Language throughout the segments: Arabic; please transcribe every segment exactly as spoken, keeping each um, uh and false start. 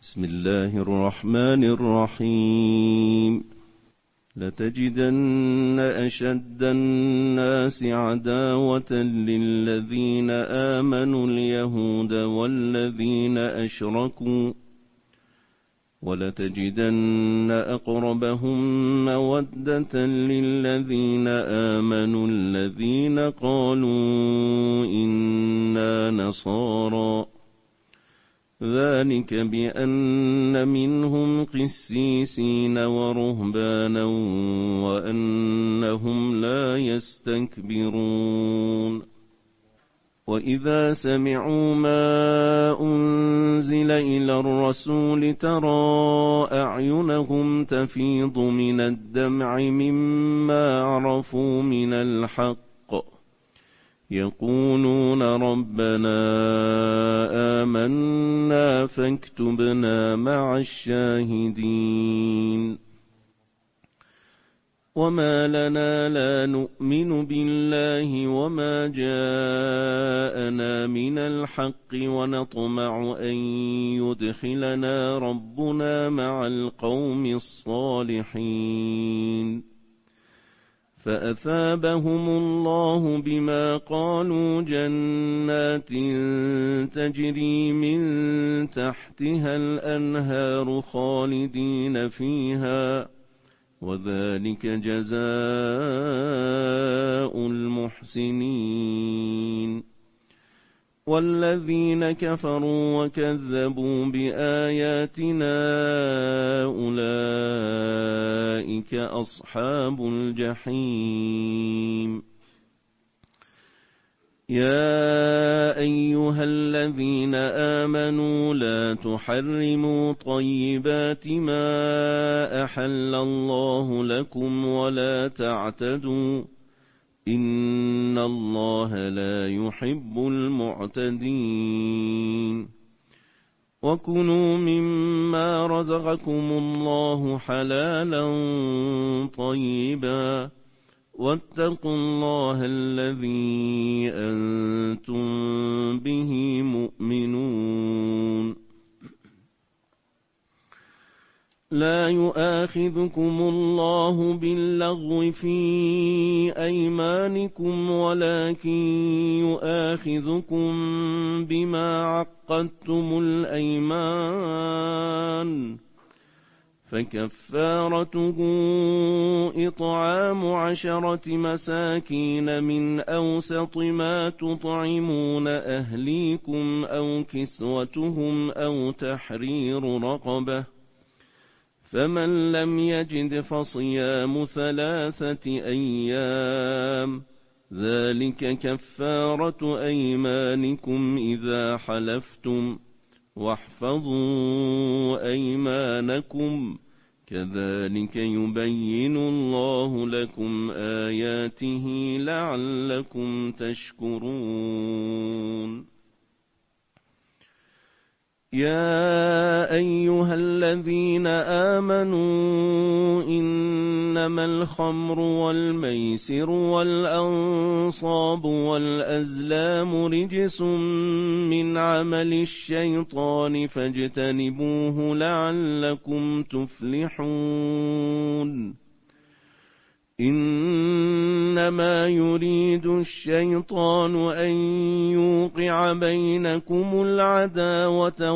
بسم الله الرحمن الرحيم لتجدن أشد الناس عداوة للذين آمنوا اليهود والذين أشركوا ولتجدن أقربهم مودة للذين آمنوا الذين قالوا إنا نصارى ذلك بأن منهم قسيسين ورهبانا وأنهم لا يستكبرون وإذا سمعوا ما أنزل إلى الرسول ترى أعينهم تفيض من الدمع مما عرفوا من الحق يقولون ربنا آمنا فاكتبنا مع الشاهدين وما لنا لا نؤمن بالله وما جاءنا من الحق ونطمع أن يدخلنا ربنا مع القوم الصالحين فأثابهم الله بما قالوا جنات تجري من تحتها الأنهار خالدين فيها وذلك جزاء المحسنين والذين كفروا وكذبوا بآياتنا أولئك أصحاب الجحيم يا أيها الذين آمنوا لا تحرموا طيبات ما أحل الله لكم ولا تعتدوا إن الله لا يحب المعتدين وكلوا مما رزقكم الله حلالا طيبا واتقوا الله الذي أنتم به مؤمنون لا يؤاخذكم الله باللغو في أيمانكم ولكن يؤاخذكم بما عقدتم الأيمان فكفارته إطعام عشرة مساكين من أوسط ما تطعمون أهليكم أو كسوتهم أو تحرير رقبة فمن لم يجد فصيام ثلاثة أيام ذلك كفارة أيمانكم إذا حلفتم واحفظوا أيمانكم كذلك يبين الله لكم آياته لعلكم تشكرون يا أيها الذين آمنوا إنما الخمر والميسر والأنصاب والأزلام رجس من عمل الشيطان فاجتنبوه لعلكم تفلحون إنما يريد الشيطان أن يوقع بينكم العداوة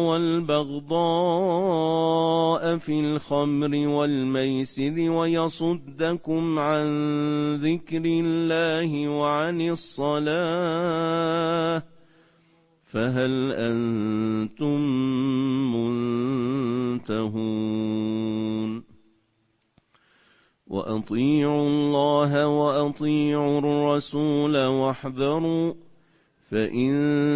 والبغضاء في الخمر والميسر ويصدكم عن ذكر الله وعن الصلاة فهل أنتم منتهون وأطيعوا الله وأطيعوا الرسول واحذروا فإن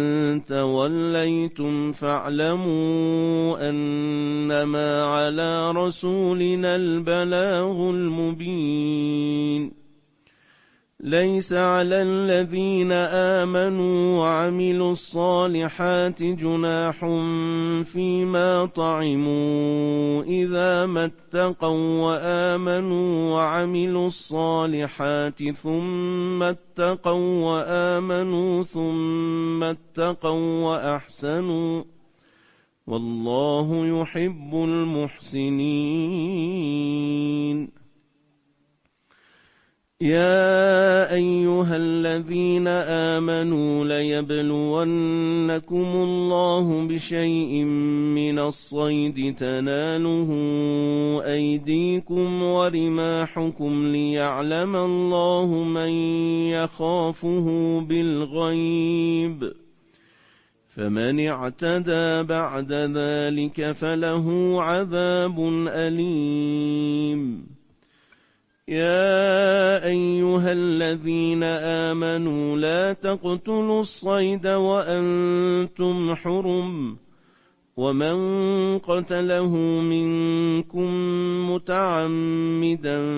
توليتم فاعلموا أنما على رسولنا البلاغ المبين ليس على الذين آمنوا وعملوا الصالحات جناح فيما طعموا إذا ما اتقوا وآمنوا وعملوا الصالحات ثم اتقوا وآمنوا ثم اتقوا وأحسنوا والله يحب المحسنين. يا أيها الذين آمنوا ليبلونكم الله بشيء من الصيد تناله أيديكم ورماحكم ليعلم الله من يخافه بالغيب، فمن اعتدى بعد ذلك فله عذاب أليم. يا أيها الذين آمنوا لا تقتلوا الصيد وأنتم حرم، ومن قتله منكم متعمدا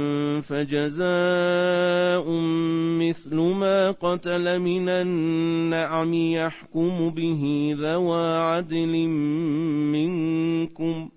فجزاء مثل ما قتل من النعم يحكم به ذوى عدل منكم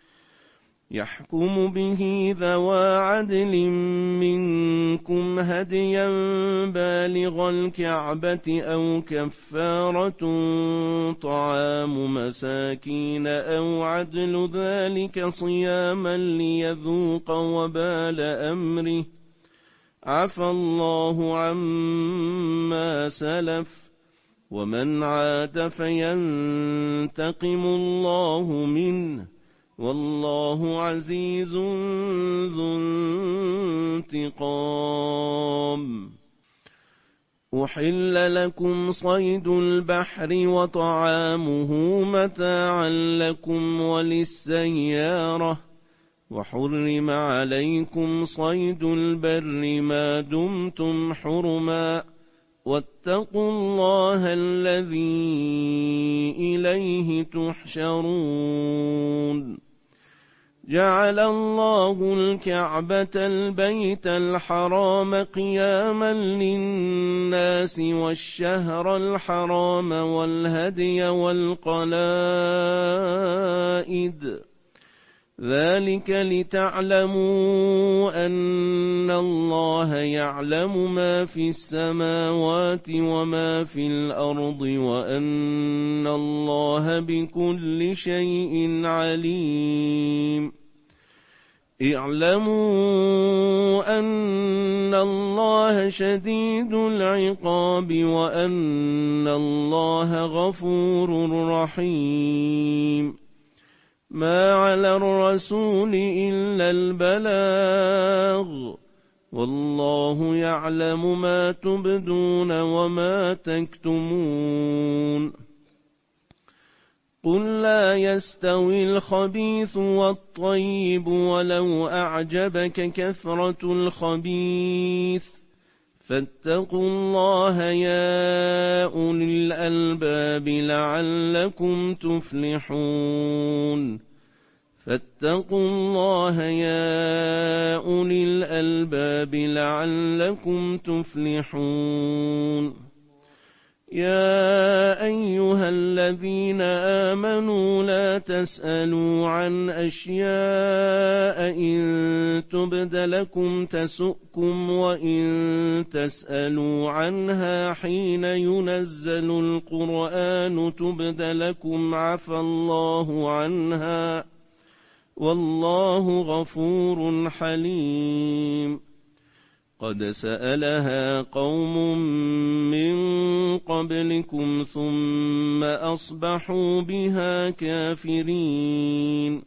يحكم به ذوى عدل منكم هديا بالغ الكعبة أو كفارة طعام مساكين أو عدل ذلك صياما ليذوق وبال أمره، عفى الله عما سلف، ومن عاد فينتقم الله منه، والله عزيز ذو انتقام. أحل لكم صيد البحر وطعامه متاعا لكم وللسيارة، وحرم عليكم صيد البر ما دمتم حرما، واتقوا الله الذي إليه تحشرون. جعل الله الكعبة البيت الحرام قياما للناس والشهر الحرام والهدي والقلائد، ذلك لتعلموا أن الله يعلم ما في السماوات وما في الأرض، وأن الله بكل شيء عليم. اعلموا أن الله شديد العقاب، وأن الله غفور رحيم. ما على الرسول إلا البلاغ، والله يعلم ما تبدون وما تكتمون. قل لا يستوي الخبيث والطيب ولو أعجبك كثرة الخبيث، فاتقوا الله يا أولي الألباب لعلكم تفلحون. فاتقوا الله يا أولي الألباب لعلكم تفلحون. يا أيها الذين آمنوا لا تسألوا عن أشياء إن تبد لكم تسؤكم، وإن تسألوا عنها حين ينزل القرآن تبد لكم عفى الله عنها، والله غفور حليم. قد سألها قوم من قبلكم ثم أصبحوا بها كافرين.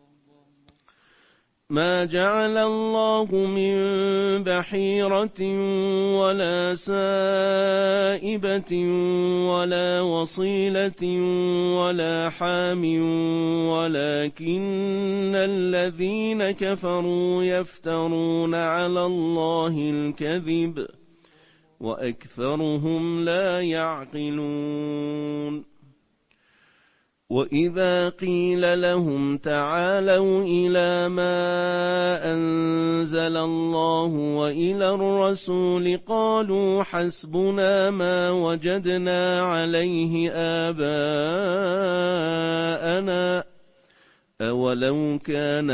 ما جعل الله من بحيرة ولا سائبة ولا وصيلة ولا حام، ولكن الذين كفروا يفترون على الله الكذب، وأكثرهم لا يعقلون. وإذا قيل لهم تعالوا إلى ما أنزل الله وإلى الرسول قالوا حسبنا ما وجدنا عليه آباءنا، أولو كان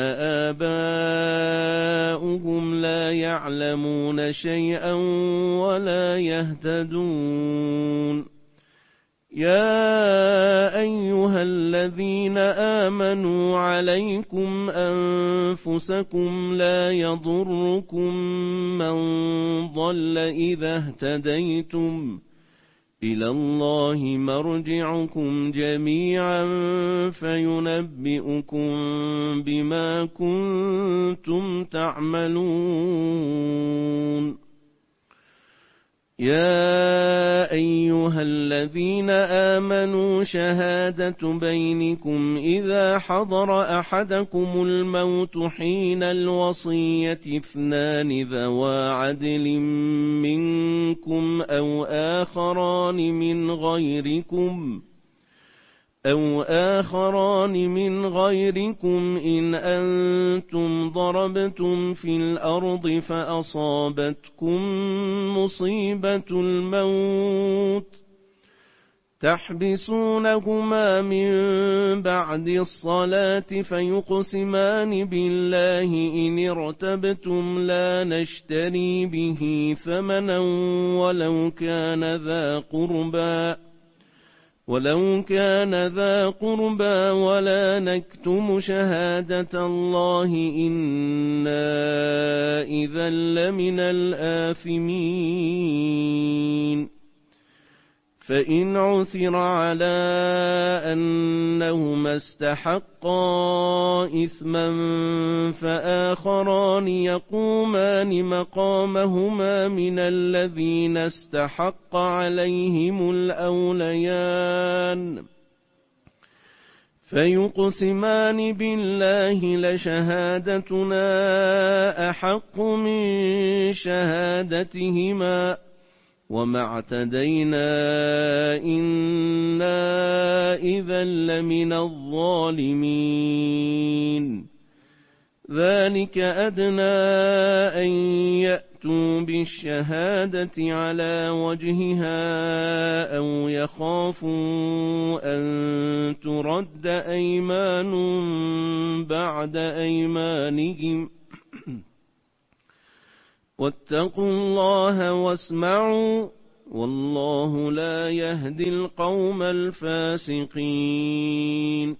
آباؤهم لا يعلمون شيئا ولا يهتدون. يا أيها الذين آمنوا عليكم أنفسكم لا يضركم من ضل إذا اهتديتم إلى الله مرجعكم جميعا فينبئكم بما كنتم تعملون. يا أيها الذين آمنوا شهادة بينكم إذا حضر أحدكم الموت حين الوصية اثنان ذوى عدل منكم أو آخران من غيركم أو آخران من غيركم إن أنتم ضربتم في الأرض فأصابتكم مصيبة الموت تحبسونهما من بعد الصلاة فيقسمان بالله إن ارتبتم لا نشتري به ثمنا ولو كان ذا قربى ولو كان ذا قربى ولا نكتم شهادة الله إنا إذا لمن الآثمين. فإن عثر على أنهما استحقا إثما فآخران يقومان مقامهما من الذين استحق عليهم الأوليان فيقسمان بالله لشهادتنا أحق من شهادتهما وما اعتدينا إنا إذا لمن الظالمين. ذلك أدنى أن يأتوا بالشهادة على وجهها أو يخافوا أن ترد أيمان بعد أيمانهم واتقوا الله واسمعوا والله لا يهدي القوم الفاسقين.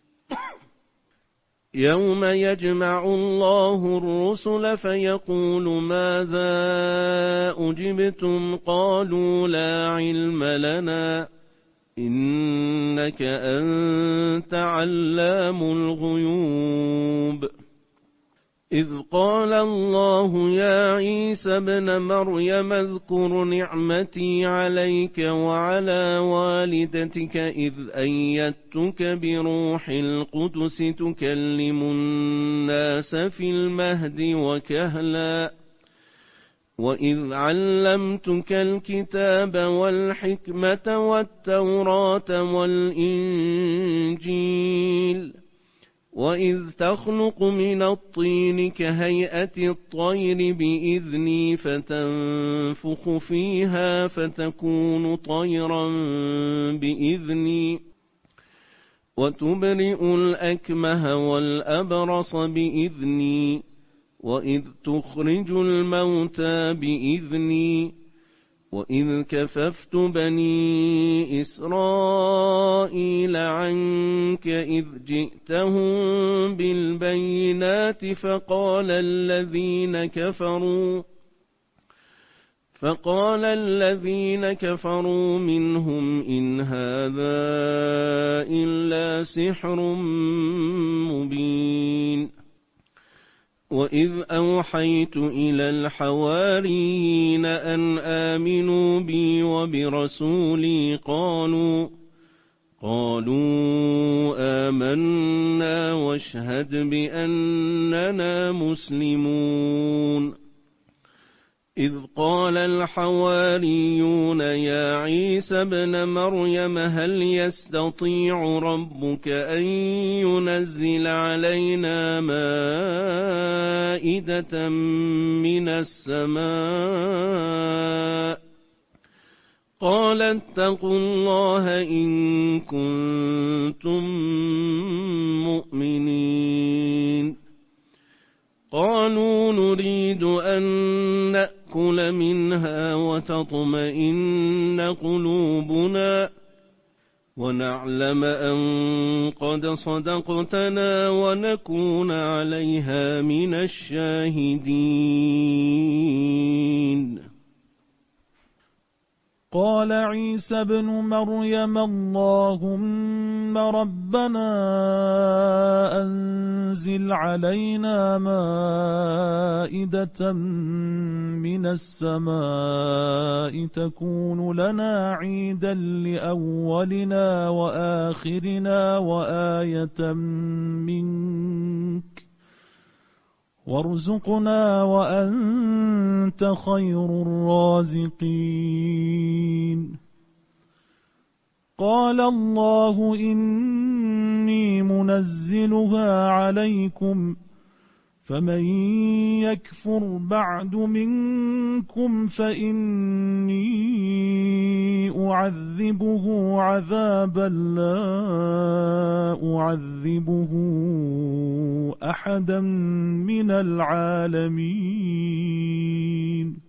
يوم يجمع الله الرسل فيقول ماذا أجبتم قالوا لا علم لنا إنك أنت علام الغيوب. إذ قال الله يا عيسى ابن مريم اذكر نعمتي عليك وعلى والدتك إذ أيدتك بروح القدس تكلم الناس في المهد وكهلا وإذ علمتك الكتاب والحكمة والتوراة والإنجيل وإذ تخلق من الطين كهيئة الطير بإذني فتنفخ فيها فتكون طيرا بإذني وتبرئ الأكمه والأبرص بإذني وإذ تخرج الموتى بإذني وإذ كففت بني إسرائيل عنك إذ جئتهم بالبينات فقال الذين كفروا فقال الذين كفروا منهم إن هذا إلا سحر مبين. وإذ أوحيت إلى الحواريين أن آمنوا بي وبرسولي قالوا قالوا آمنا واشهد بأننا مسلمون. إذ قال الحواريون يا عيسى ابن مريم هل يستطيع ربك أن ينزل علينا مائدة من السماء قال اتقوا الله إن كنتم مؤمنين. قالوا نريد أن نأكل منها وتطمئن قلوبنا ونعلم أن قد صدقتنا ونكون عليها من الشاهدين. قال عيسى ابن مريم اللهم ربنا أنزل علينا مائدة من السماء تكون لنا عيدا لأولنا وآخرنا وآية منك وارزقنا وأنت خير الرازقين. قال الله إني منزلها عليكم فمن يكفر بعد منكم فإني أعذبه عذابا لا أعذبه أحدا من العالمين.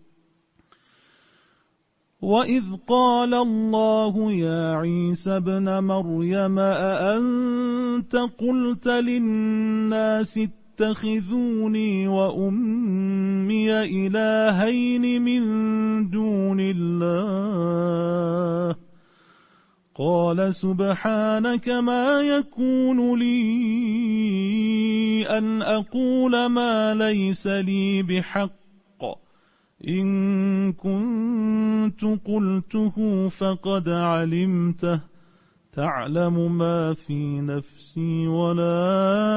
وإذ قال الله يا عيسى ابن مريم أأنت قلت للناس اتخذوني وأمي إلهين من دون الله قال سبحانك ما يكون لي أن أقول ما ليس لي بحق إن كنت قلته فقد علمته تعلم ما في نفسي ولا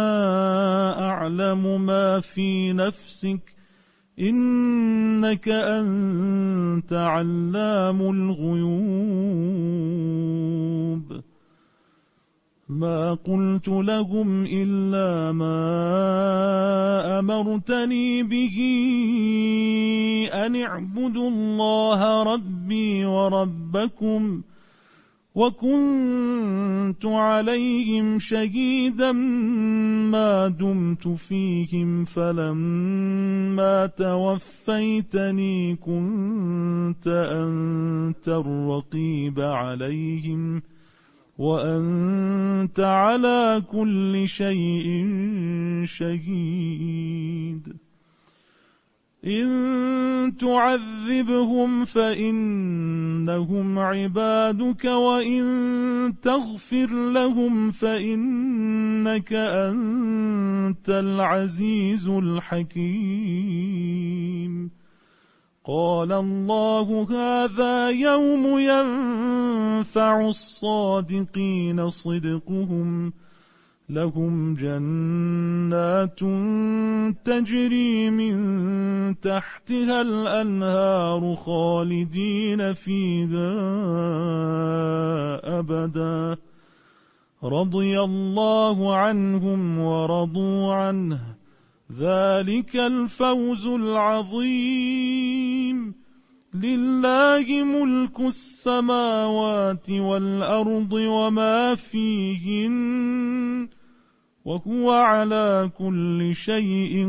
أعلم ما في نفسك إنك أنت علام الغيوب. ما قلت لهم إلا ما أمرتني به أن اعبدوا الله ربي وربكم وكنت عليهم شهيدا ما دمت فيهم فلما توفيتني كنت أنت الرقيب عليهم وأنت على كل شيء شهيد. إن تعذبهم فإنهم عبادك وإن تغفر لهم فإنك أنت العزيز الحكيم. قال الله هذا يوم ينفع الصادقين صدقهم لهم جنات تجري من تحتها الأنهار خالدين فيها أبدا رضي الله عنهم ورضوا عنه ذلك الفوز العظيم. لله ملك السماوات والأرض وما فيهن وهو على كل شيء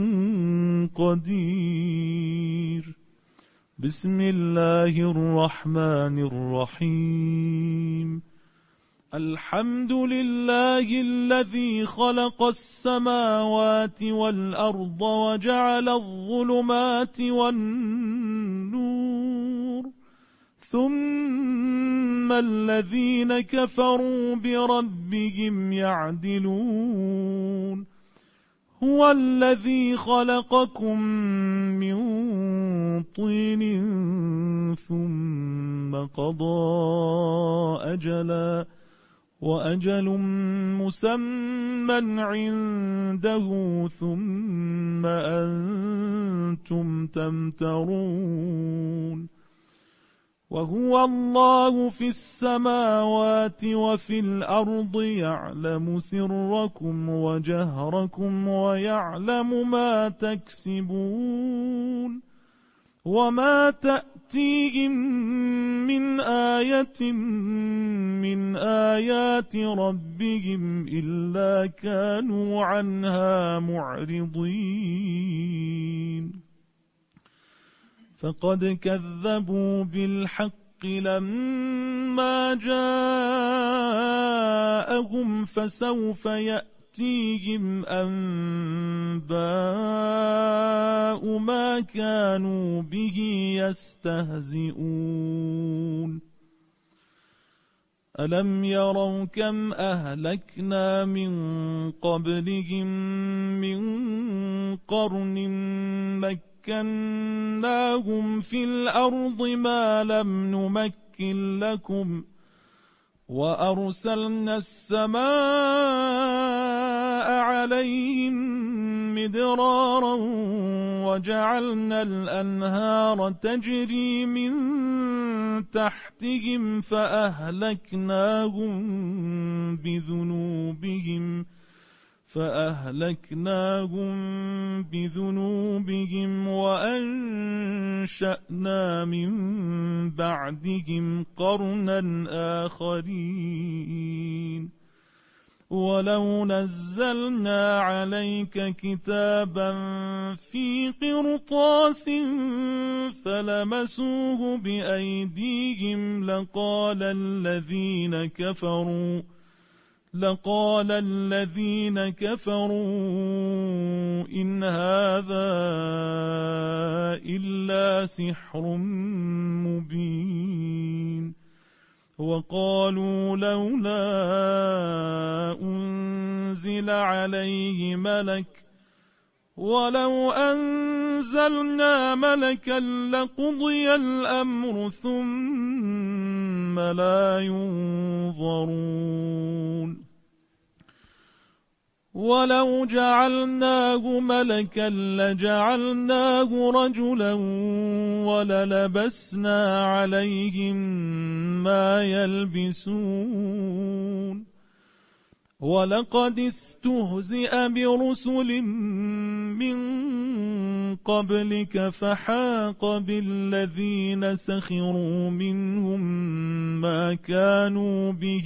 قدير. بسم الله الرحمن الرحيم. الحمد لله الذي خلق السماوات والأرض وجعل الظلمات والنور ثم الذين كفروا بربهم يعدلون. هو الذي خلقكم من طين ثم قضى أجلا وأجل مسمى عنده ثم أنتم تمترون. وهو الله في السماوات وفي الأرض يعلم سركم وجهركم ويعلم ما تكسبون. وما تأتيهم من آية من آيات ربهم إلا كانوا عنها معرضين. فقد كذبوا بالحق الحق لما جاءهم فسوف يأتيهم أنباء ما كانوا به يستهزئون ألم يروا كم أهلكنا من قبلهم من قرن مكناهم في الأرض ما لم نمكن لكم وأرسلنا السماء عليهم مدرارا وجعلنا الأنهار تجري من تحتهم فأهلكناهم بذنوبهم فأهلكناهم بذنوبهم وأنشأنا من بعدهم قرنا آخرين ولو نزلنا عليك كتابا في قرطاس فلمسوه بأيديهم لقال الذين كفروا لقال الذين كفروا إن هذا إلا سحر مبين وقالوا لولا أنزل عليه ملك ولو أنزلنا ملكا لقضي الأمر ثم لا ينظرون ولو جعلناه ملكا لجعلناه رجلا وللبسنا عليهم ما يلبسون ولقد استهزئ برسل من قبلك فحاق بالذين سخروا منهم ما كانوا به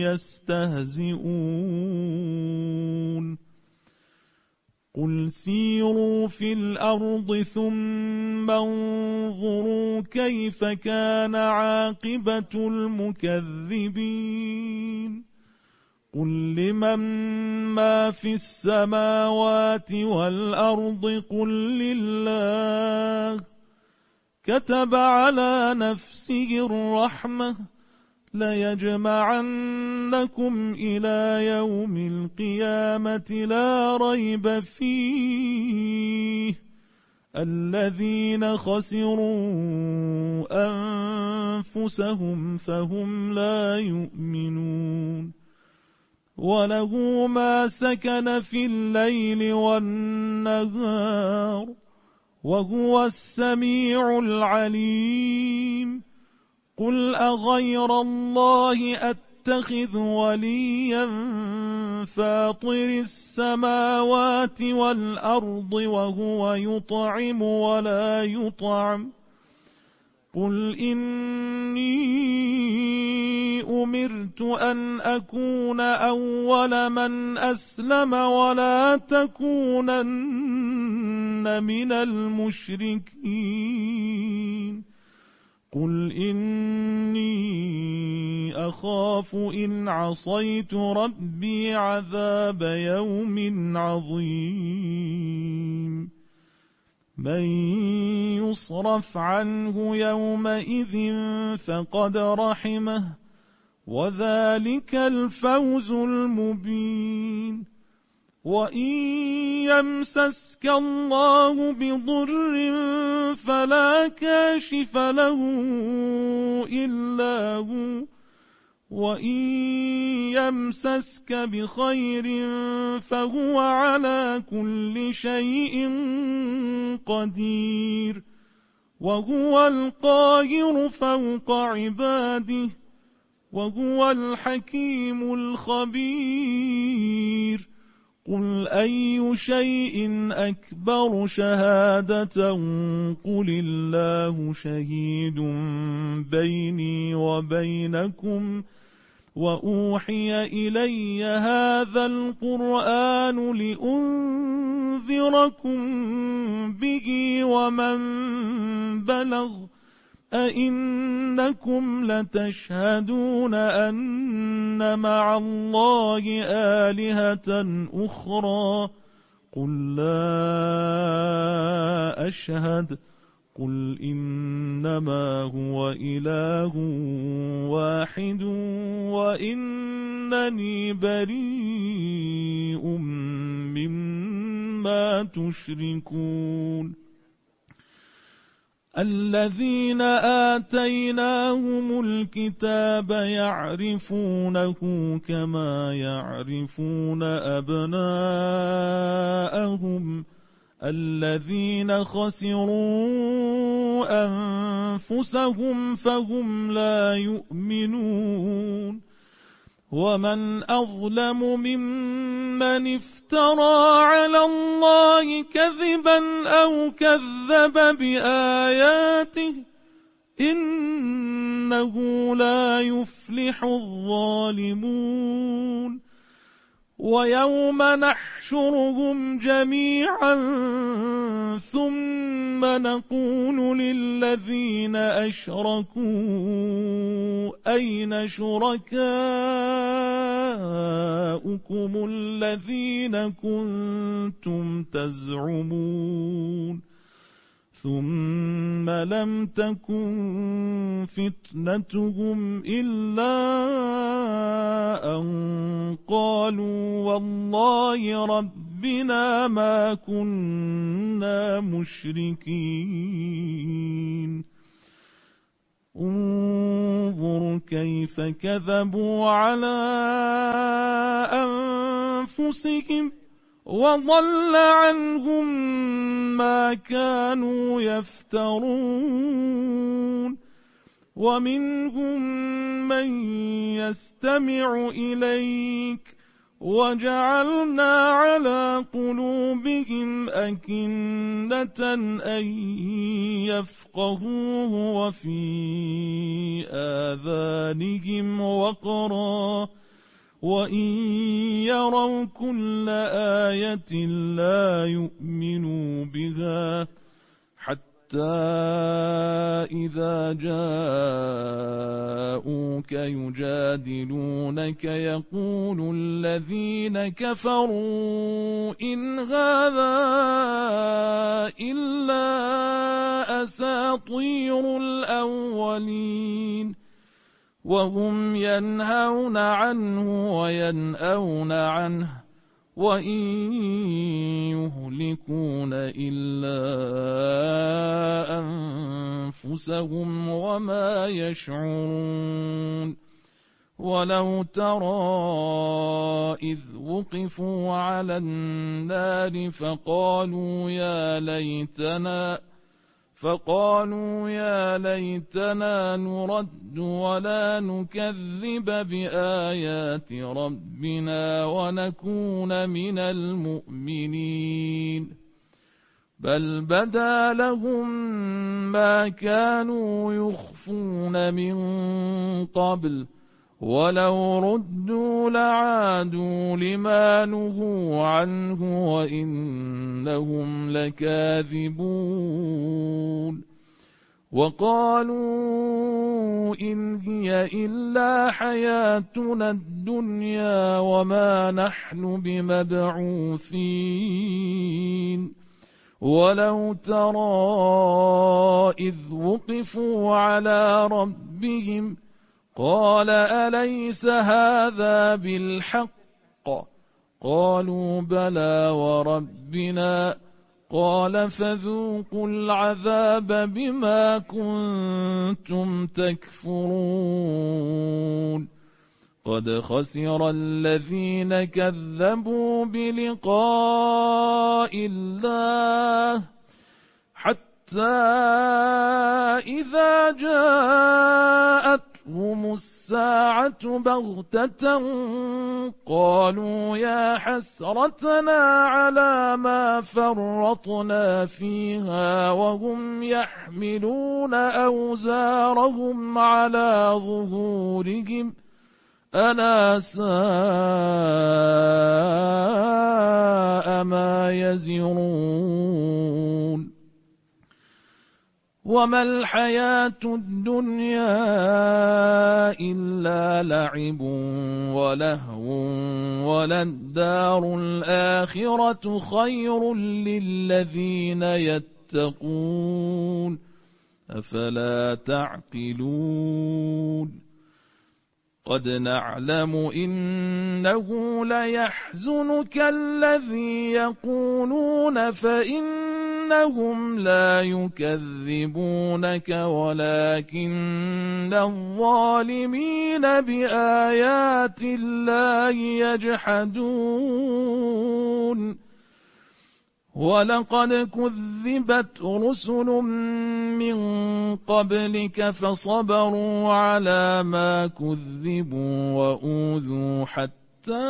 يستهزئون قل سيروا في الأرض ثم انظروا كيف كان عاقبة المكذبين قل لمن ما في السماوات والأرض قل لله كتب على نفسه الرحمة ليجمعنكم إلى يوم القيامة لا ريب فيه الذين خسروا أنفسهم فهم لا يؤمنون وله ما سكن في الليل والنهار وهو السميع العليم قل أغير الله أتخذ وليا فاطر السماوات والأرض وهو يطعم ولا يطعم قل إني أمرت أن أكون أول من أسلم ولا تكونن من المشركين قل إني أخاف إن عصيت ربي عذاب يوم عظيم من يصرف عنه يومئذ فقد رحمه وذلك الفوز المبين وإن يمسسك الله بضر فلا كاشف له إلا هو وإن يمسسك بخير فهو على كل شيء قدير وهو القاهر فوق عباده وهو الحكيم الخبير قل أي شيء أكبر شهادة قل الله شهيد بيني وبينكم وأوحي إلي هذا القرآن لأنذركم به ومن بلغ أئنكم لتشهدون أن مع الله آلهة أخرى قل لا أشهد قل إنما هو إله واحد وإنني بريء مما تشركون الذين آتيناهم الكتاب يعرفونه كما يعرفون أبناءهم الذين خسروا أنفسهم فهم لا يؤمنون ومن أظلم ممن افترى على الله كذبا أو كذب بآياته إنه لا يفلح الظالمون ويوم نحشرهم جميعا ثم نقول للذين أشركوا أين شركاؤكم الذين كنتم تزعمون ثم لم تكن فتنتهم إلا أن قالوا والله ربنا ما كنا مشركين انظر كيف كذبوا على أنفسهم وضل عنهم ما كانوا يفترون ومنهم من يستمع إليك وجعلنا على قلوبهم أكنة أن يفقهوه وفي آذانهم وقرا وإن يروا كل آية لا يؤمنوا بها حتى إذا جاءوك يجادلونك يقول الذين كفروا إن هذا إلا أساطير الأولين وهم ينهون عنه وينأون عنه وإن يهلكون إلا أنفسهم وما يشعرون ولو ترى إذ وقفوا على النار فقالوا يا ليتنا فقالوا يا ليتنا نرد ولا نكذب بآيات ربنا ونكون من المؤمنين بل بدا لهم ما كانوا يخفون من قبل ولو ردوا لعادوا لما نهوا عنه وإنهم لكاذبون وقالوا إن هي إلا حياتنا الدنيا وما نحن بمبعوثين ولو ترى إذ وقفوا على ربهم قال أليس هذا بالحق قالوا بلى وربنا قال فذوقوا العذاب بما كنتم تكفرون قد خسر الذين كذبوا بلقاء الله حتى إذا جاءت هم الساعة بغتة قالوا يا حسرتنا على ما فرطنا فيها وهم يحملون أوزارهم على ظهورهم ألا ساء ما يزرون وما الحياة الدنيا إلا لعب ولهو وللدار الآخرة خير للذين يتقون أفلا تعقلون قد نعلم إنه ليحزنك الذي يقولون فإنهم لا يكذبونك ولكن الظالمين بآيات الله يجحدون ولقد كذبت رسل من قبلك فصبروا على ما كذبوا وأوذوا حتى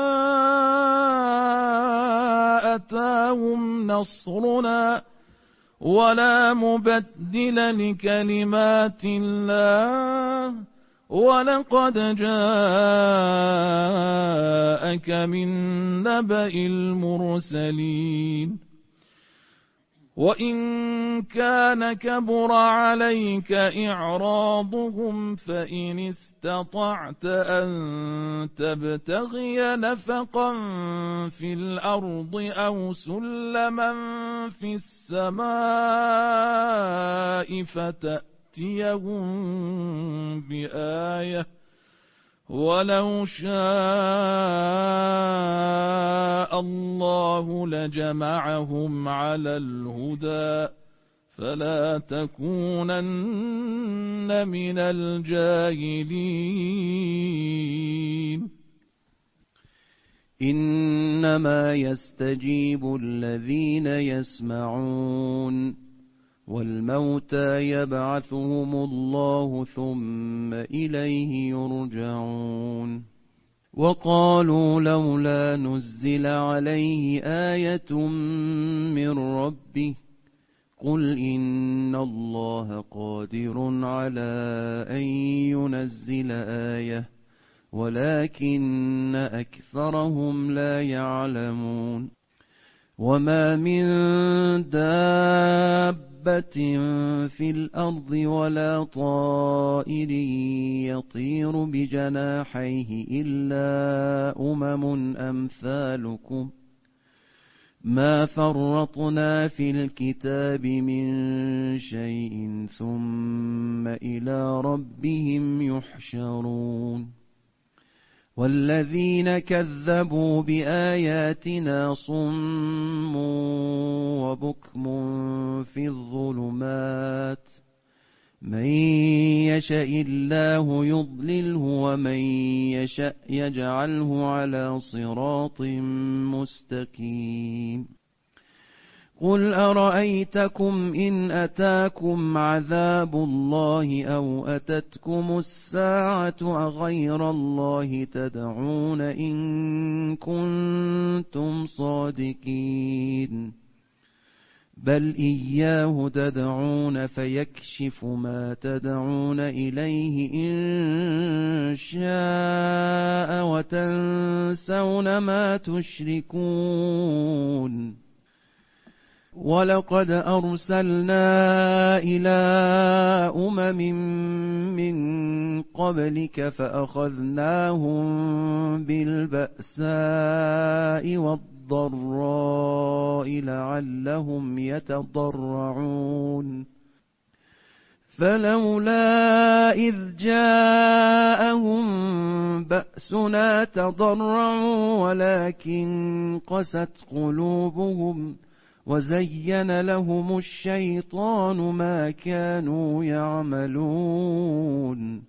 أتاهم نصرنا ولا مبدل لكلمات الله ولقد جاءك من نبأ المرسلين وإن كان كبر عليك إعراضهم فإن استطعت أن تبتغي نفقا في الأرض أو سلما في السماء فتأتيهم بآية ولو شاء الله لجمعهم على الهدى فلا تكونن من الجاهلين إنما يستجيب الذين يسمعون والموتى يبعثهم الله ثم إليه يرجعون وقالوا لولا نزل عليه آية من ربه قل إن الله قادر على أن ينزل آية ولكن أكثرهم لا يعلمون وما من دابة في الأرض ولا طائر يطير بجناحيه إلا أمم أمثالكم ما فرطنا في الكتاب من شيء ثم إلى ربهم يحشرون والذين كذبوا بآياتنا صم وبكم في الظلمات من يشاء الله يضلله ومن يشاء يجعله على صراط مستقيم قل أرأيتكم إن أتاكم عذاب الله أو أتتكم الساعة أغير الله تدعون إن كنتم صادقين بل إياه تدعون فيكشف ما تدعون إليه إن شاء وتنسون ما تشركون ولقد أرسلنا إلى أمم من قبلك فأخذناهم بالبأساء والضراء لعلهم يتضرعون فلولا إذ جاءهم بأسنا تضرعوا ولكن قست قلوبهم وزين لهم الشيطان ما كانوا يعملون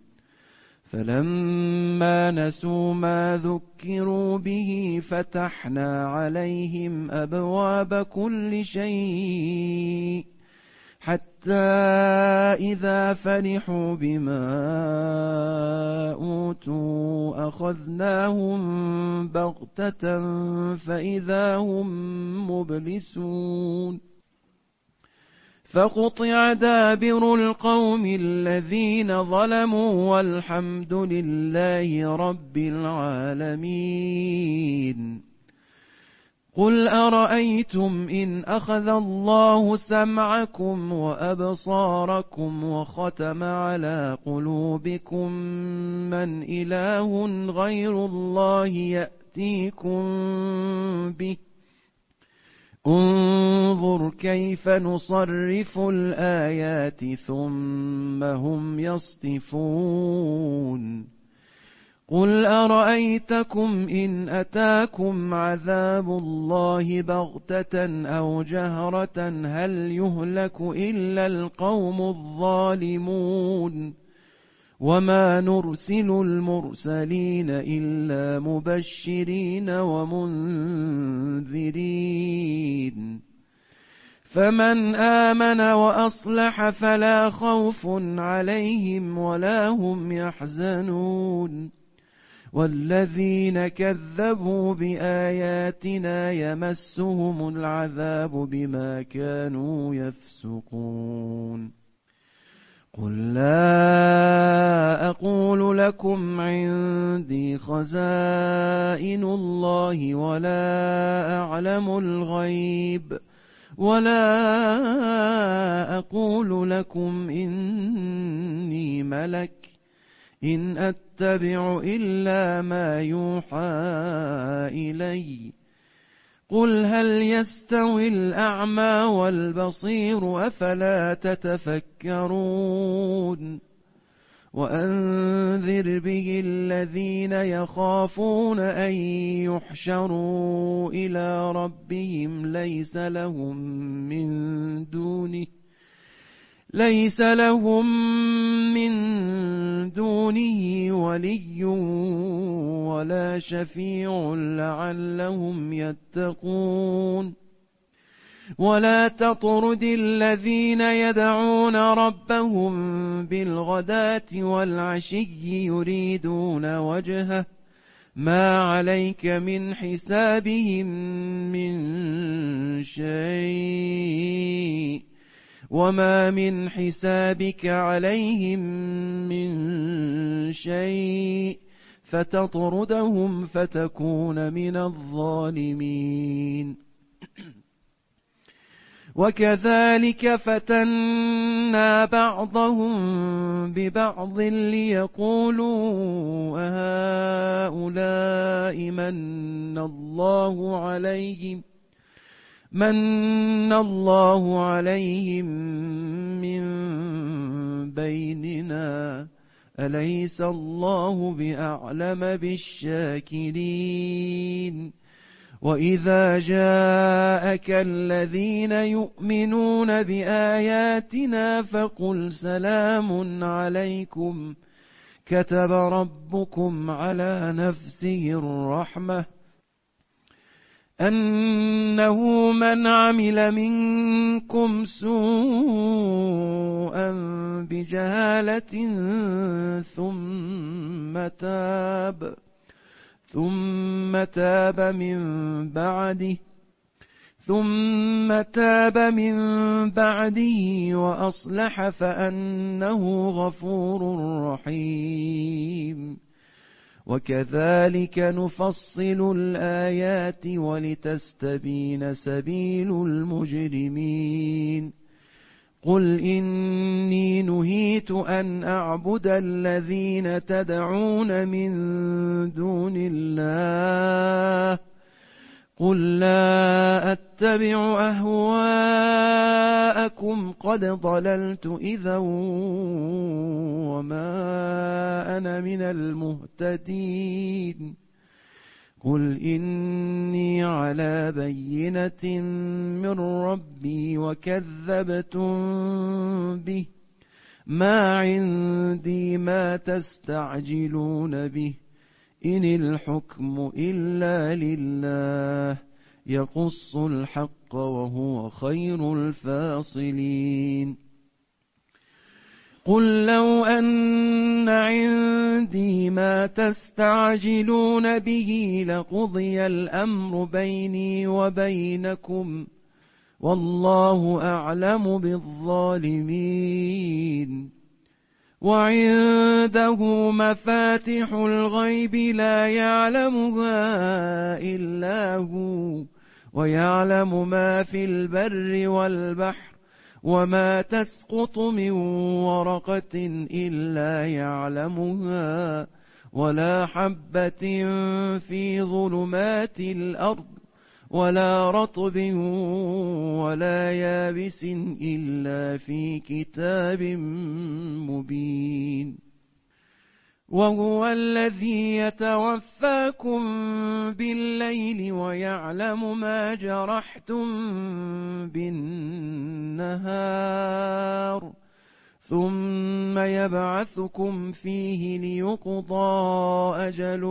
فلما نسوا ما ذكروا به فتحنا عليهم أبواب كل شيء حتى إذا فرحوا بما أوتوا أخذناهم بغتة فإذا هم مبلسون فقطع دابر القوم الذين ظلموا والحمد لله رب العالمين قل أرأيتم إن أخذ الله سمعكم وأبصاركم وختم على قلوبكم من إله غير الله يأتيكم به انظر كيف نصرف الآيات ثم هم يصطفون قل أرأيتكم إن أتاكم عذاب الله بغتة أو جهرة هل يهلك إلا القوم الظالمون وما نرسل المرسلين إلا مبشرين ومنذرين فمن آمن وأصلح فلا خوف عليهم ولا هم يحزنون والذين كذبوا بآياتنا يمسهم العذاب بما كانوا يفسقون قل لا أقول لكم عندي خزائن الله ولا أعلم الغيب ولا أقول لكم إني ملك إن أتبع إلا ما يوحى إلي قل هل يستوي الأعمى والبصير أفلا تتفكرون وأنذر به الذين يخافون أن يحشروا إلى ربهم ليس لهم من دونه ليس لهم من دونه ولي ولا شفيع لعلهم يتقون ولا تطرد الذين يدعون ربهم بالغداة والعشي يريدون وجهه ما عليك من حسابهم من شيء وما من حسابك عليهم من شيء فتطردهم فتكون من الظالمين وكذلك فتنا بعضهم ببعض ليقولوا أهؤلاء من الله عليهم من الله عليهم من بيننا أليس الله بأعلم بالشاكرين وإذا جاءك الذين يؤمنون بآياتنا فقل سلام عليكم كتب ربكم على نفسه الرحمة أنه من عمل منكم سوءا بجهالة ثم تاب ثم تاب من بعده ثم تاب من بعده وأصلح فأنه غفور رحيم وكذلك نفصل الآيات ولتستبين سبيل المجرمين قل إني نهيت أن أعبد الذين تدعون من دون الله قل لا أتبع أهواءكم قد ضللت إذا وما أنا من المهتدين قل إني على بينة من ربي وكذبتم به ما عندي ما تستعجلون به إن الحكم إلا لله يقص الحق وهو خير الفاصلين قل لو أن عندي ما تستعجلون به لقضي الأمر بيني وبينكم والله أعلم بالظالمين وعنده مفاتح الغيب لا يعلمها إلا هو ويعلم ما في البر والبحر وما تسقط من ورقة إلا يعلمها ولا حبة في ظلمات الأرض ولا رطب ولا يابس إلا في كتاب مبين. وهو الذي يتوفاكم بالليل ويعلم ما جرحتم بالنهار ثم يبعثكم فيه ليقضى أجل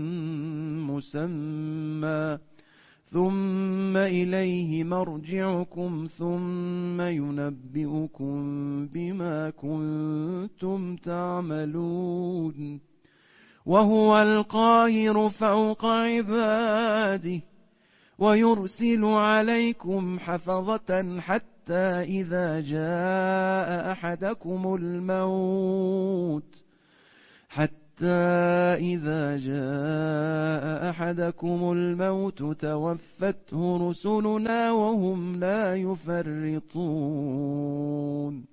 مسمى ثم إليه مرجعكم ثم ينبئكم بما كنتم تعملون. وهو القاهر فوق عباده ويرسل عليكم حفظة حتى إذا جاء أحدكم الموت حتى إذا جاء أحدكم الموت توفته رسلنا وهم لا يفرطون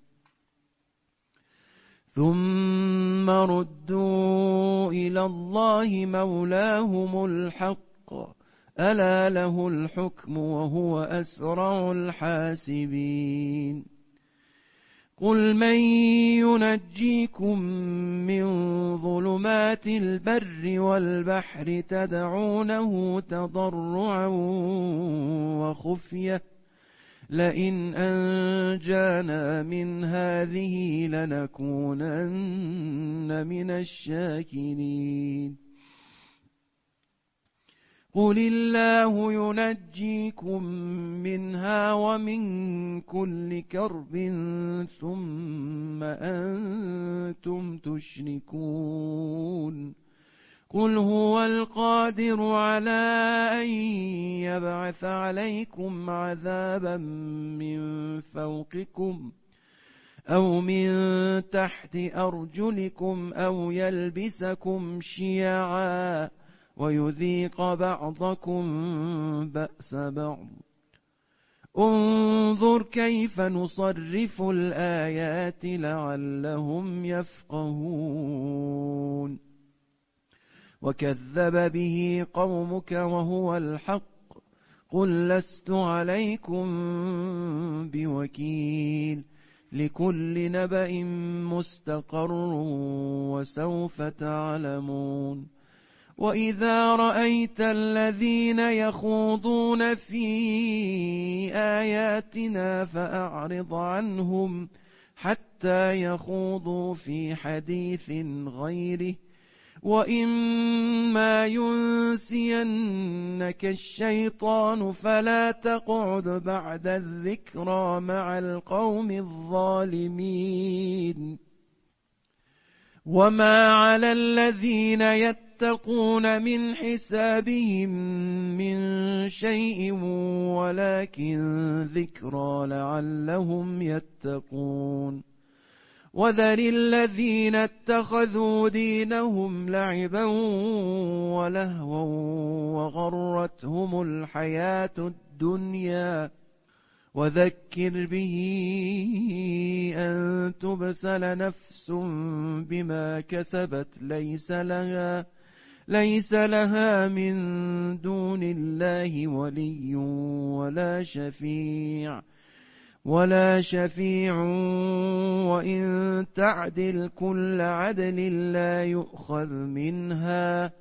ثم ردوا إلى الله مولاهم الحق ألا له الحكم وهو أسرع الحاسبين. قل من ينجيكم من ظلمات البر والبحر تدعونه تضرعا وخفية لئن أنجانا من هذه لنكونن من الشاكرين. قل الله ينجيكم منها ومن كل كرب ثم أنتم تشركون. قل هو القادر على أن يبعث عليكم عذابا من فوقكم أو من تحت أرجلكم أو يلبسكم شيعا ويذيق بعضكم بأس بعض. انظر كيف نصرف الآيات لعلهم يفقهون. وكذب به قومك وهو الحق قل لست عليكم بوكيل لكل نبأ مستقر وسوف تعلمون. وإذا رأيت الذين يخوضون في آياتنا فأعرض عنهم حتى يخوضوا في حديث غيره وإما ينسينك الشيطان فلا تقعد بعد الذكرى مع القوم الظالمين. وما على الذين يتقون من حسابهم من شيء ولكن ذكرى لعلهم يتقون. وذر الذين اتخذوا دينهم لعبا ولهوا وغرتهم الحياة الدنيا وذكر به أن تبسل نفس بما كسبت ليس لها ليس لها من دون الله ولي ولا شفيع ولا شفيع وإن تعدل كل عدل لا يؤخذ منها.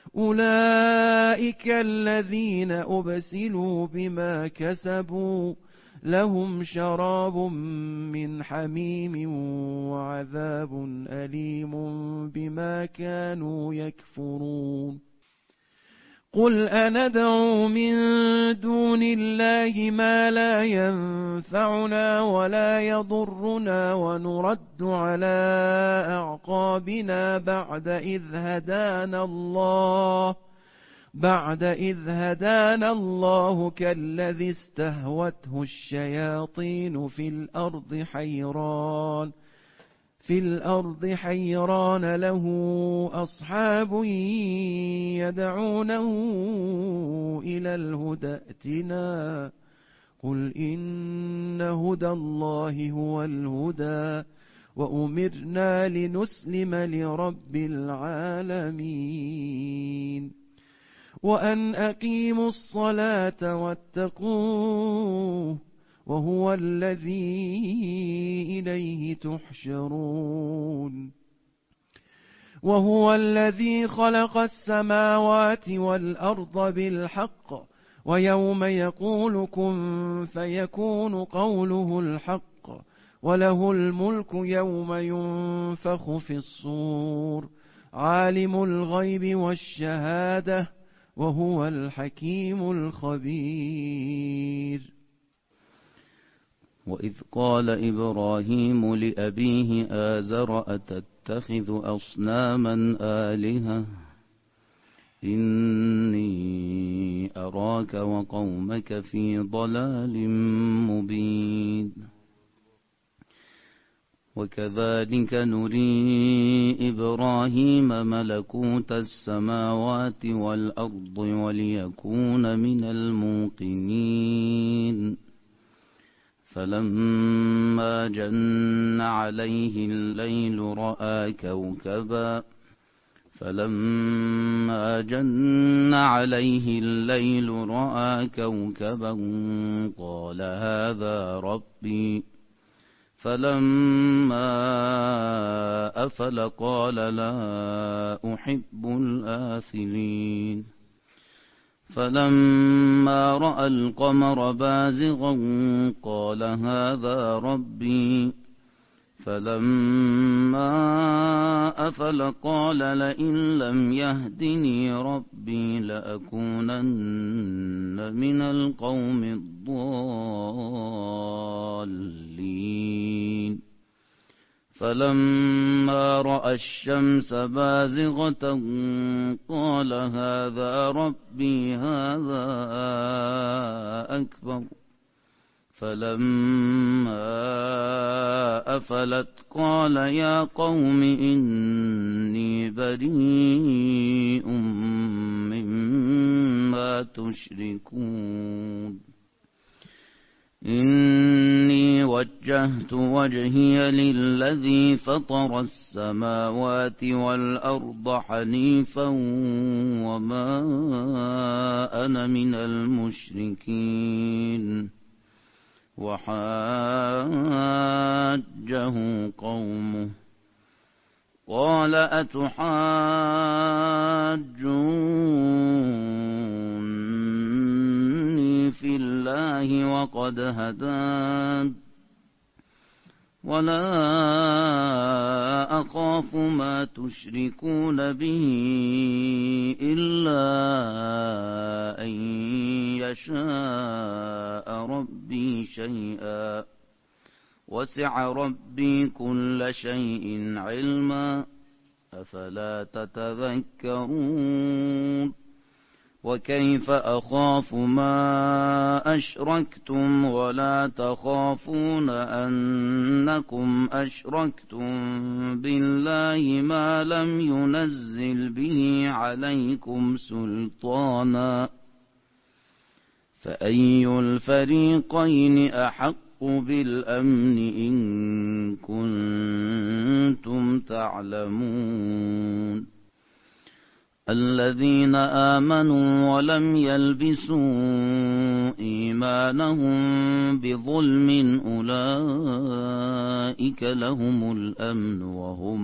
أولئك الذين أبسلوا بما كسبوا لهم شراب من حميم وعذاب أليم بما كانوا يكفرون. قل أندعو من دون الله ما لا ينفعنا ولا يضرنا ونرد على أعقابنا بعد إذ هدانا الله بعد إذ هدانا الله كالذي استهوته الشياطين في الأرض حيران في الأرض حيران له أصحاب يدعونه إلى الهدى ائتنا قل إن هدى الله هو الهدى وأمرنا لنسلم لرب العالمين وأن أقيموا الصلاة واتقوه وهو الذي إليه تحشرون وهو الذي خلق السماوات والأرض بالحق ويوم يقول كن فيكون قوله الحق وله الملك يوم ينفخ في الصور عالم الغيب والشهادة وهو الحكيم الخبير. وإذ قال إبراهيم لأبيه آزر أتتخذ أصناما آلهة إني أراك وقومك في ضلال مبين وكذلك نري إبراهيم ملكوت السماوات والأرض وليكون من الموقنين فلما جن عليه الليل رأى كوكبا فلما جن عليه الليل رأى كوكبا قال هذا ربي فلما أفل قال لا أحب الآفلين فلما رأى القمر بازغا قال هذا ربي فلما أفل قال لئن لم يهدني ربي لأكونن من القوم الضالين فلما رأى الشمس بازغة قال هذا ربي هذا أكبر فلما أفلت قال يا قوم إني بريء مما تشركون إني وجهت وجهي للذي فطر السماوات والأرض حنيفا وما أنا من المشركين وحاجه قومه قال أتحاجوني في الله وقد هدان ولا أخاف ما تشركون به إلا أن يشاء ربي شيئا وسع ربي كل شيء علما أفلا تتذكرون وكيف أخاف ما أشركتم ولا تخافون أنكم أشركتم بالله ما لم ينزل به عليكم سلطانا فأي الفريقين أحق بالأمن إن كنتم تعلمون الذين آمنوا ولم يلبسوا إيمانهم بظلم أولئك لهم الأمن وهم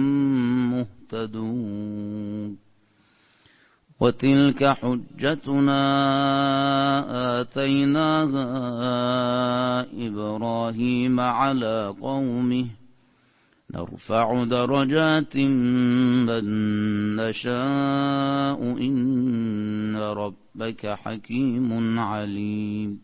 مهتدون وتلك حجتنا آتيناها إبراهيم على قومه نرفع درجات من نشاء إن ربك حكيم عليم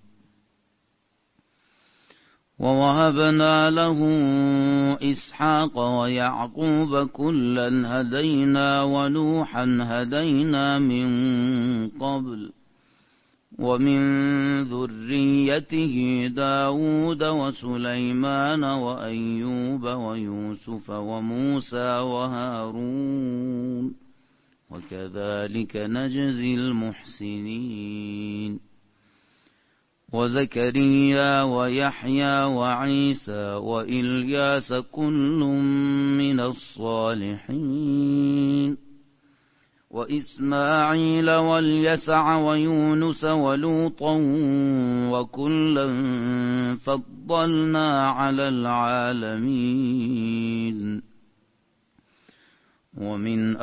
ووهبنا له إسحاق ويعقوب كلا هدينا ونوحا هدينا من قبل ومن ذريته ذريته داود وسليمان وأيوب ويوسف وموسى وهارون وكذلك نجزي المحسنين وزكريا ويحيى وعيسى وإلياس كل من الصالحين وإسماعيل واليسع ويونس ولوطا وكلا فضلنا على العالمين ومن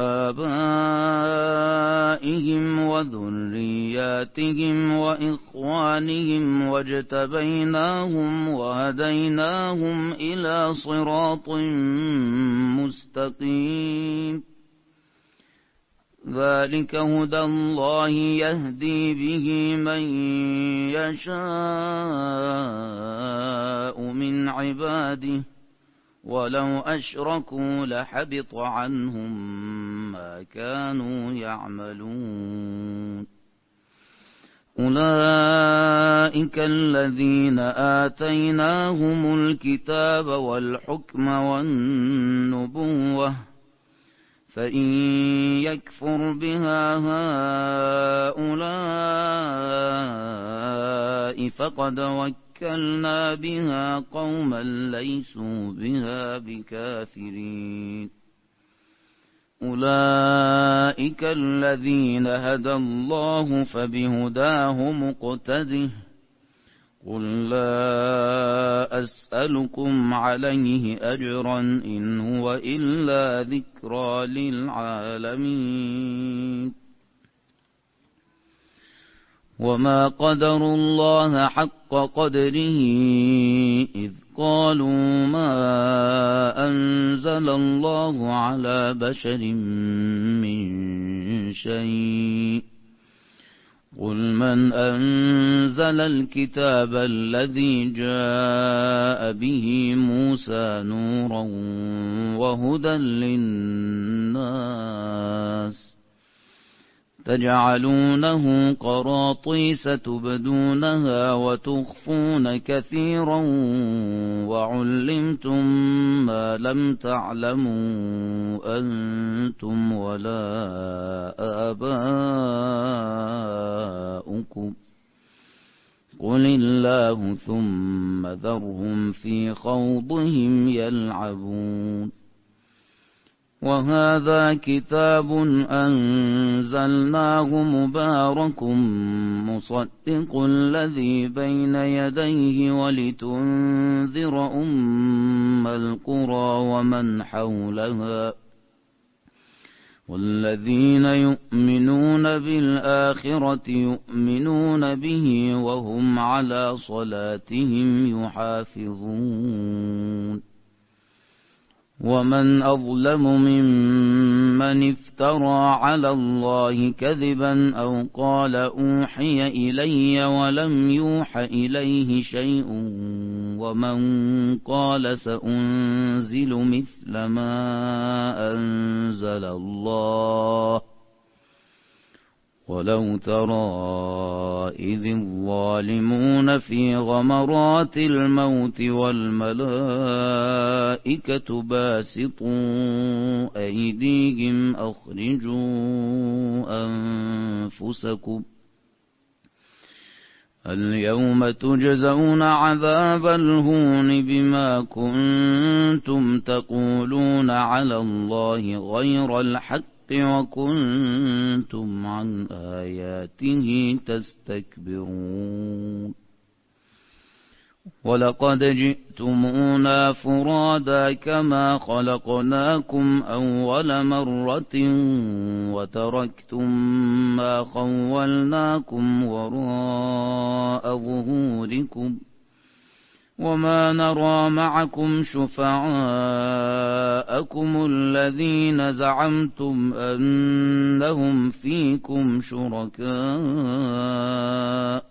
آبائهم وذرياتهم وإخوانهم واجتبيناهم وهديناهم إلى صراط مستقيم ذلك هدى الله يهدي به من يشاء من عباده ولو أشركوا لحبط عنهم ما كانوا يعملون أولئك الذين آتيناهم الكتاب والحكم والنبوة فإن يكفر بها هؤلاء فقد وكلنا بها قوما ليسوا بها بكافرين أولئك الذين هدى الله فبهداه مقتده قل لا أسألكم عليه أجرا إن هو إلا ذكرى للعالمين وما قدروا الله حق قدره إذ قالوا ما أنزل الله على بشر من شيء قل من أنزل الكتاب الذي جاء به موسى نورا وهدى للناس تجعلونه قراطيس تبدونها وتخفون كثيرا وعلمتم ما لم تعلموا أنتم ولا آباؤكم قل الله ثم ذرهم في خوضهم يلعبون وهذا كتاب أنزلناه مبارك مصدق الذي بين يديه ولتنذر أم القرى ومن حولها والذين يؤمنون بالآخرة يؤمنون به وهم على صلاتهم يحافظون ومن أظلم ممن افترى على الله كذبا أو قال أوحي إلي ولم يوح إليه شيء ومن قال سأنزل مثل ما أنزل الله ولو ترى إذ الظالمون في غمرات الموت والملائكة باسطوا أيديهم أخرجوا أنفسكم اليوم تجزون عذاب الهون بما كنتم تقولون على الله غير الحق وكنتم عن آياته تستكبرون ولقد جئتمونا فرادا كما خلقناكم أول مرة وتركتم ما خولناكم وراء ظهوركم وما نرى معكم شفعاءكم الذين زعمتم أنهم فيكم شركاء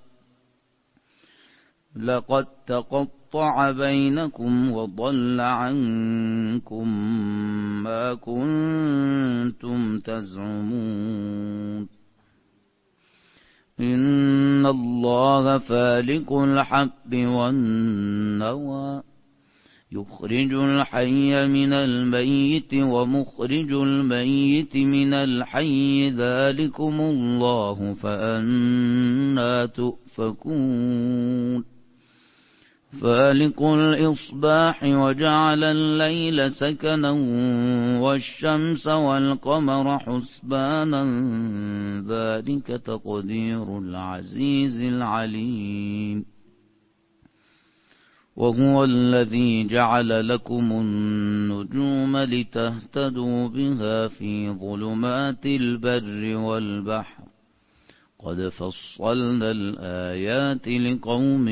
لقد تقطع بينكم وضل عنكم ما كنتم تزعمون إن الله فالق الحب والنوى يخرج الحي من الميت ومخرج الميت من الحي ذلكم الله فأنى تؤفكون فالق الإصباح وجعل الليل سكنا والشمس والقمر حسبانا ذلك تقدير العزيز العليم وهو الذي جعل لكم النجوم لتهتدوا بها في ظلمات البر والبحر قد فصلنا الآيات لقوم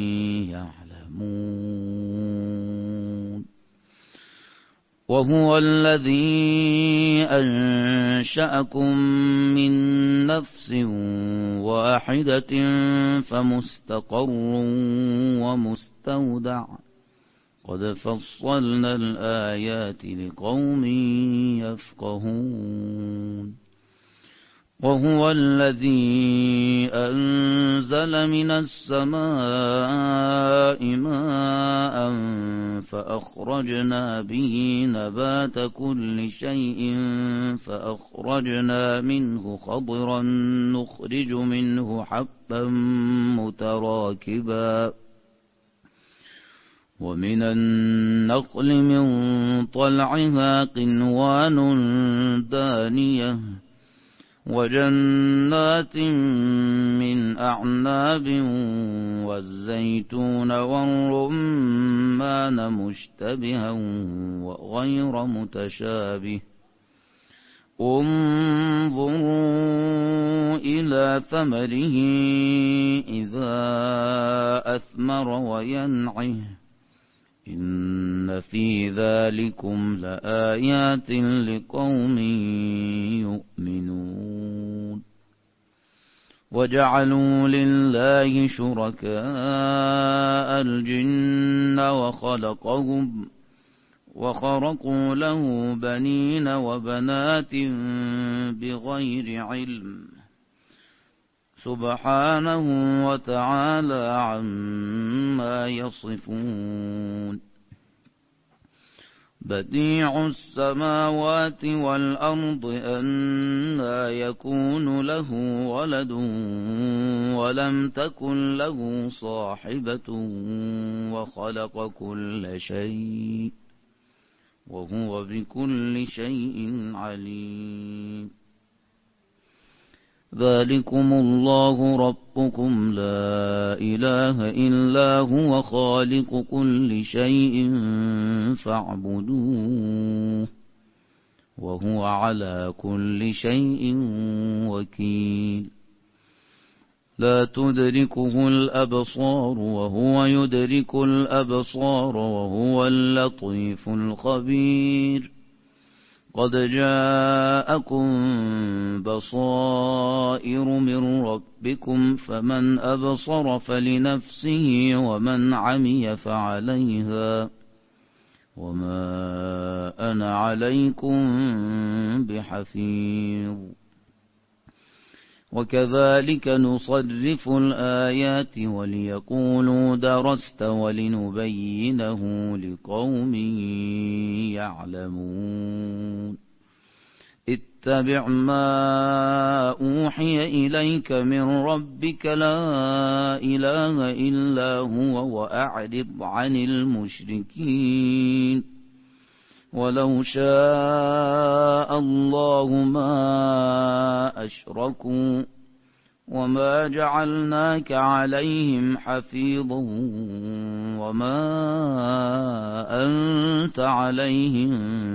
يعلمون وهو الذي أنشأكم من نفس واحدة فمستقر ومستودع قد فصلنا الآيات لقوم يفقهون وهو الذي أنزل من السماء ماء فأخرجنا به نبات كل شيء فأخرجنا منه خضرا نخرج منه حبا متراكبا ومن النخل من طلعها قنوان دانية وجنات من أعناب والزيتون والرمان مشتبها وغير متشابه انظروا إلى ثمره إذا أثمر وينعه إن في ذلكم لآيات لقوم يؤمنون وجعلوا لله شركاء الجن وخلقهم وخرقوا له بنين وبنات بغير علم سبحانه وتعالى عما يصفون بديع السماوات والأرض أنى يكون له ولد ولم تكن له صاحبة وخلق كل شيء وهو بكل شيء عليم ذلكم الله ربكم لا إله إلا هو خالق كل شيء فاعبدوه وهو على كل شيء وكيل لا تدركه الأبصار وهو يدرك الأبصار وهو اللطيف الخبير قد جاءكم بصائر من ربكم فمن أبصر فلنفسه ومن عمي فعليها وما أنا عليكم بحفيظ وكذلك نصرف الآيات وليقولوا درست ولنبينه لقوم يعلمون اتبع ما أوحي إليك من ربك لا إله إلا هو وأعرض عن المشركين ولو شاء الله ما أشركوا وما جعلناك عليهم حفيظا وما أنت عليهم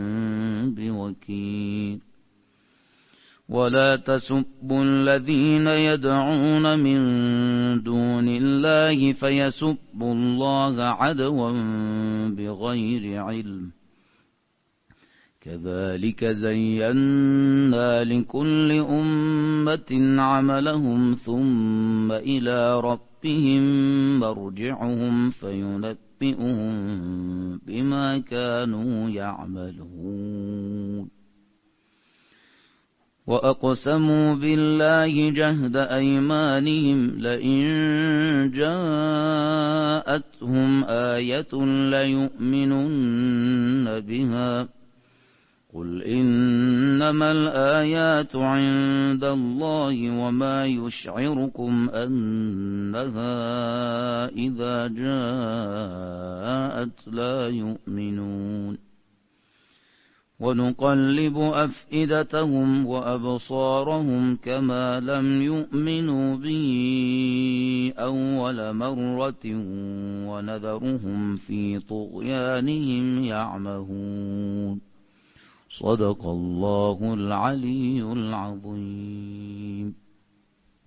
بوكيل ولا تسبوا الذين يدعون من دون الله فيسبوا الله عدوا بغير علم كذلك زينا لكل أمة عملهم ثم إلى ربهم مرجعهم فينبئهم بما كانوا يعملون وأقسموا بالله جهد أيمانهم لئن جاءتهم آية ليؤمنن بها قل إنما الآيات عند الله وما يشعركم أنها إذا جاءت لا يؤمنون ونقلب أفئدتهم وأبصارهم كما لم يؤمنوا به أول مرة ونذرهم في طغيانهم يعمهون صدق الله العلي العظيم.